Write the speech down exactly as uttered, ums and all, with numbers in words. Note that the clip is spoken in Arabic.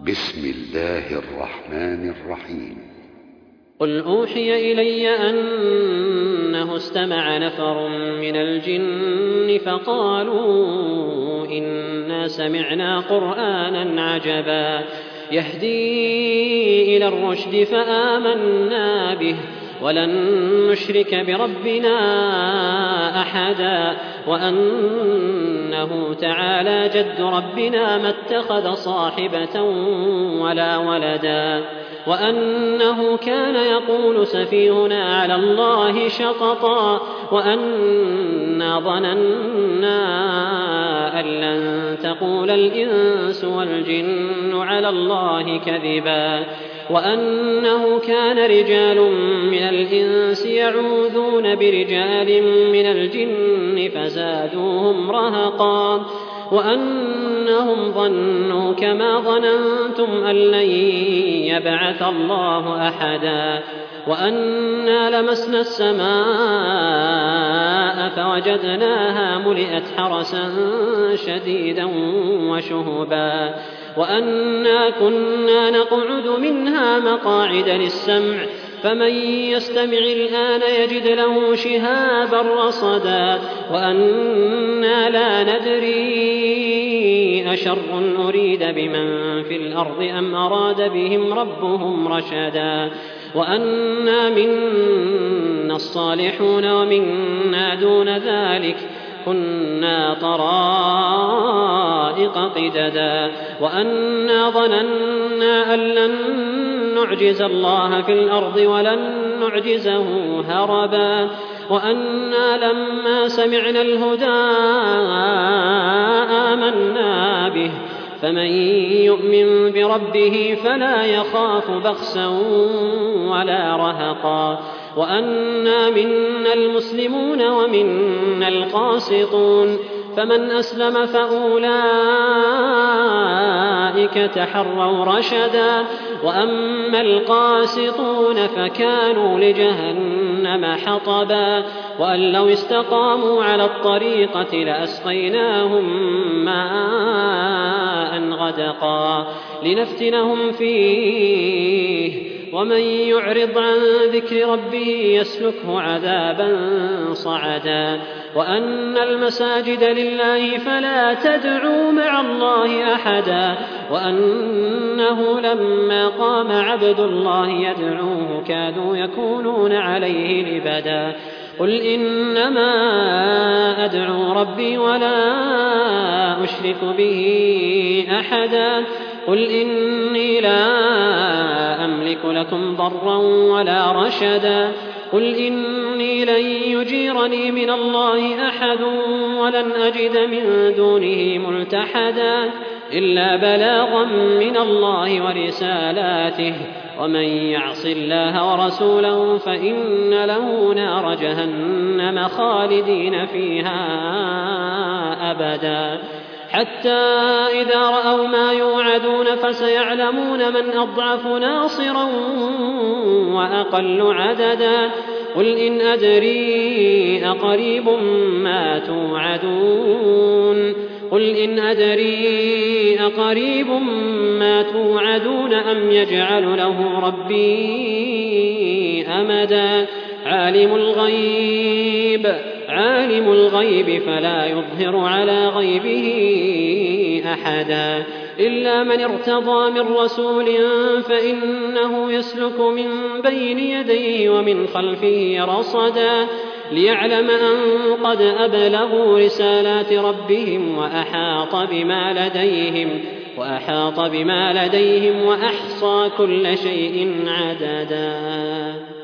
بسم الله الرحمن الرحيم. قل أوحي إلي أنه استمع نفر من الجن فقالوا إنا سمعنا قرآنا عجبا يهدي إلى الرشد فآمنا به ولن نشرك بربنا أحدا وأنه تعالى جد ربنا ما اتخذ صاحبة ولا ولدا وأنه كان يقول سفيهنا على الله شططا وأنا ظننا أن لن تقول الإنس والجن على الله كذبا وأنه كان رجال من الإنس يعوذون برجال من الجن فزادوهم رهقا وأنهم ظنوا كما ظننتم أن لن يبعث الله أحدا وأنا لمسنا السماء فوجدناها ملئت حرسا شديدا وشهبا وأنا كنا نقعد منها مقاعد للسمع فمن يستمع الآن يجد له شهابا رصدا وأنا لا ندري أشر أريد بمن في الأرض أم أراد بهم ربهم رشدا وأنا منا الصالحون ومنا دون ذلك كنا طرائق قددا وأنا ظننا أن لن نعجز الله في الأرض ولن نعجزه هربا وأنا لما سمعنا الهدى آمنا به فمن يؤمن بربه فلا يخاف بخسا ولا رهقا وأنا منا المسلمون ومنا القاسطون فمن أسلم فأولئك تحروا رشدا وأما القاسطون فكانوا لجهنم حطبا وأن لو استقاموا على الطريقة لأسقيناهم ماء غدقا لنفتنهم فيه ومن يعرض عن ذكر ربه يسلكه عذابا صعدا وأن المساجد لله فلا تدعوا مع الله أحدا وأنه لما قام عبد الله يدعوه كادوا يكونون عليه لبدا قل إنما أدعو ربي ولا أشرك به أحدا قل إني لا أملك لكم ضرا ولا رشدا قل إني لن يجيرني من الله أحد ولن أجد من دونه ملتحدا إلا بلاغا من الله ورسالاته ومن يعص الله ورسوله فإن له نار جهنم خالدين فيها أبدا حتى إذا رأوا ما يوعدون فسيعلمون من أضعف ناصرا وأقل عددا قل إن أدري أقريب ما توعدون قل إن أدري أقريب ما توعدون أم يجعل له ربي أمدا عالم الغيب عالم الغيب فلا يظهر على غيبه أحدا إلا من ارتضى من رسول فإنه يسلك من بين يديه ومن خلفه رصدا ليعلم أن قد أبلغوا رسالات ربهم وأحاط بما لديهم وأحاط بما لديهم وأحصى كل شيء عددا.